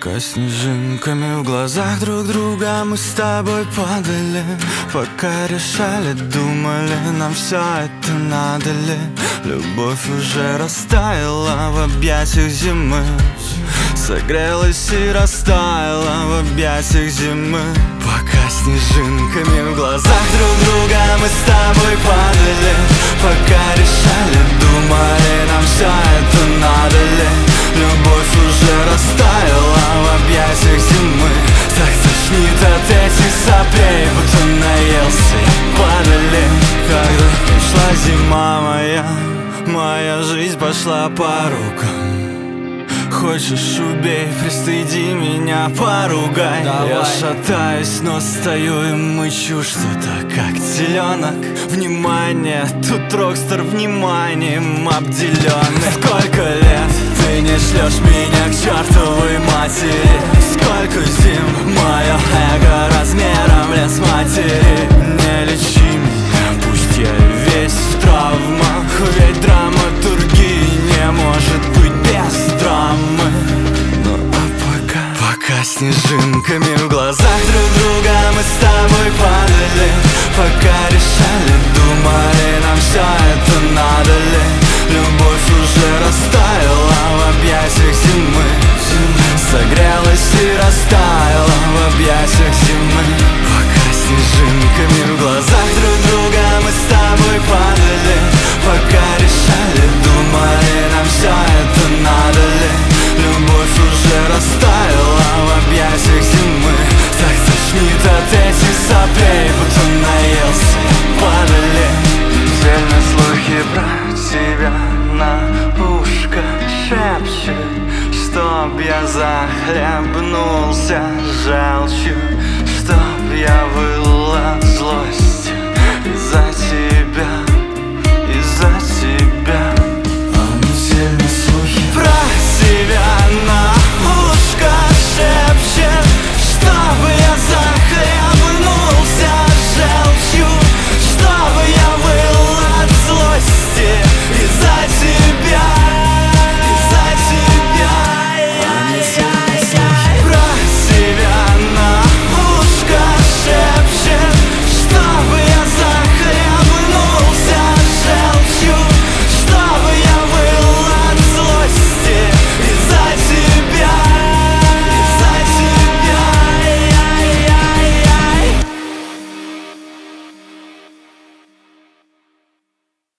Пока снежинками в глазах друг друга мы с тобой падали, пока решали, думали, нам все это надо ли. Любовь уже растаяла в объятиях зимы, согрелась и растаяла в объятиях зимы. Пока снежинками в глазах друг друга мы с тобой падали, пока решали, думали, нам все это надо ли. Любовь уже растаяла в объятиях зимы. Так тошнит от этих соплей, будто наелся я падали. Когда пришла зима моя, моя жизнь пошла по рукам. Хочешь убей, пристыди меня, поругай. Давай. Я шатаюсь, но стою и мычу что-то, как теленок. Внимание, тут рокстар вниманием обделенный. Сколько лет ты не шлешь меня к чертовой матери? Сколько зим мое эго размером лес матери? Не лечи меня, пусть я весь в травмах, ведь драматургии не может быть без драмы. Ну а пока снежинками в глазах друг друга мы с тобой падали, пока решали, думали, нам все это надо ли. Любовь уже растаяла в объятиях зимы, согрелась и растаяла в объятиях зимы. Пока снежинками в глазах друг друга мы с тобой падали, пока решали, думали, нам все это надо ли. Любовь уже растаяла в объятиях зимы. Так тошнит от этих соплей, будто наелся я падали. Сильны слухи про тебя на ушко шепчет, чтоб я захлебнулся, жал